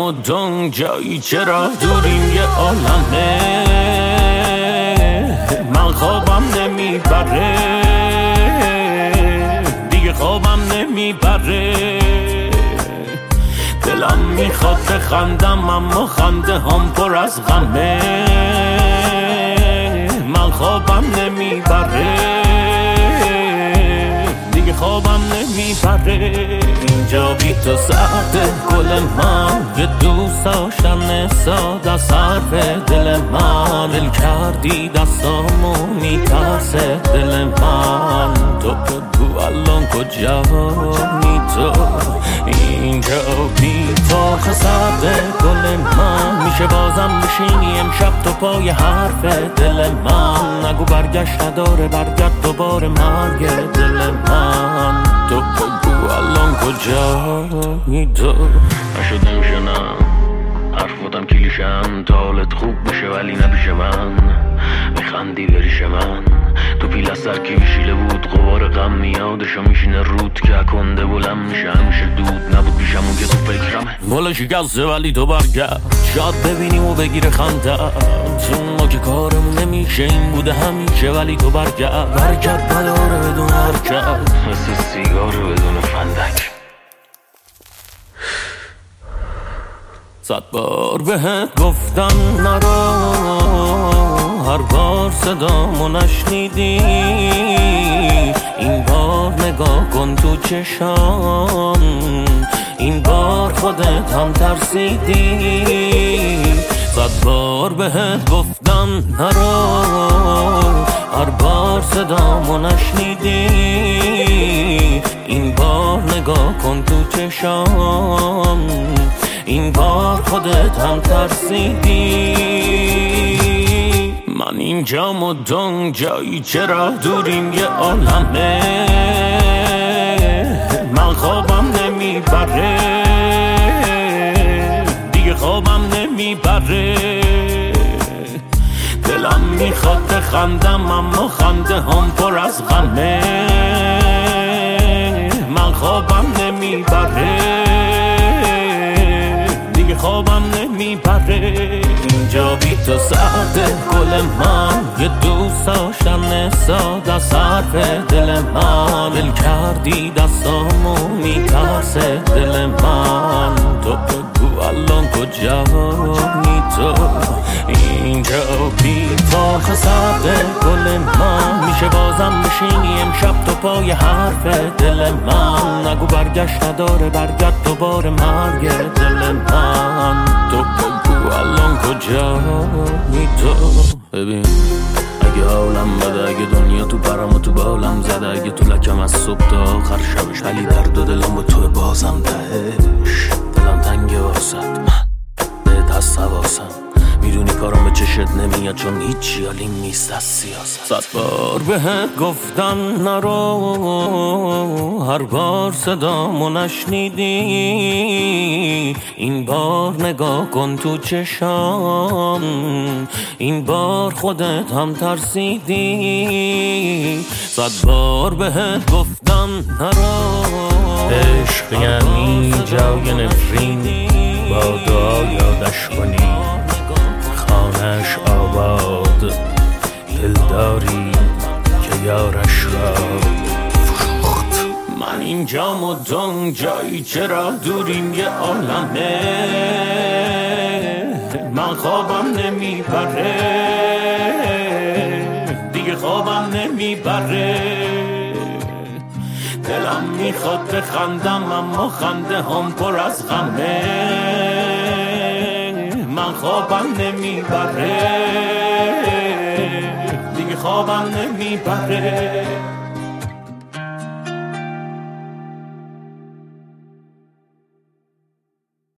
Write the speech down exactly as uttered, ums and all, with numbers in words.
و دنگ جایی چرا دوریم یه عالمه من خوابم نمیبره دیگه خوابم نمیبره دلم میخواد بخندم اما خنده هم پر از غمه من خوابم نمیبره دیگه خوابم نمیبره اینجا بی تو سرده گل من یه دوست داشتن ساده صرف دل من دل کردی دستامو میترسه دل من تو بگو الان کجایی تو اینجا بی تو خسرده گل من میشه بازم بشینی امشب تو پای حرف دل من نگو برگشت نداره برگرد دوباره مرگ دل من تو بگو الان کجایی تو نشد نمیشه نه حرفاتم کلیشن تا حالت خوب بشه ولی نبیشه من میخندی بریش من تو پیل از سر کی میشیله بود غبار غم میادشو میشینه رود که کنده بلند میشه همیشه دود نبود پیشم اون که تو فکرمه والا شکسته ولی تو برگرد شاید ببینیم و بگیره خنده تو ما که کارمون نمیشه این بوده همیشه ولی تو برگرد برگرد نداره بدون حرکت مثل سیگار بدون فندک صد بار بهت گفتم نرو هر بار صدامو نشنیدی این بار نگاه کن تو چشام این بار خودت هم ترسیدی صد بار بهت گفتم نرو هر بار صدامو نشنیدی این بار نگاه کن تو چشام این بار خودت هم ترسیدی من اینجام و دنگ جایی چرا دوریم یه عالمه من خوابم نمیبره دیگه خوابم نمیبره دلم میخواد بخندم اما خنده هم پر از غمه من خوابم نمیبره خوابم نمیبره اینجا بی تو سرده گل من یه دوست داشتن ساده صرف دل من دل کردی دستامو میترسه دل من تو بگو الان کجایی تو اینجا بی تو خسرده گل من میشه بازم بشینی امشب تو پای حرف دل من نگو برگشت نداره برگرد دوباره مرگ دل من تو بگو الان کجایی تو ببین اگه حالم بده اگه دنیا تو پرم و تو بالم زده اگه تو لکم از صبح تا آخر شبش ولی درد و دلم با تو بازم تهش دلم تنگه واسد من بهت هست حواسم میدونی کارم به چشت نمیاد چون هیچی حالیم نیست از سیاست صد بار بهت گفتم نرو هر بار صدامو نشنیدی این بار نگاه کن تو چشام این بار خودت هم ترسیدی صد بار بهت گفتم نرو عشق یعنی جای نفرین با دعا یادش کنی خانش آباد دلداری که یارش را فروخت من اینجام و دنگ جایی چرا دوریم یه عالمه من خوابم نمیبره دیگه خوابم نمیبره دلم میخواد بخندم اما خنده هم پر از غمه من خوابم نمیبره دیگه خوابم نمیبره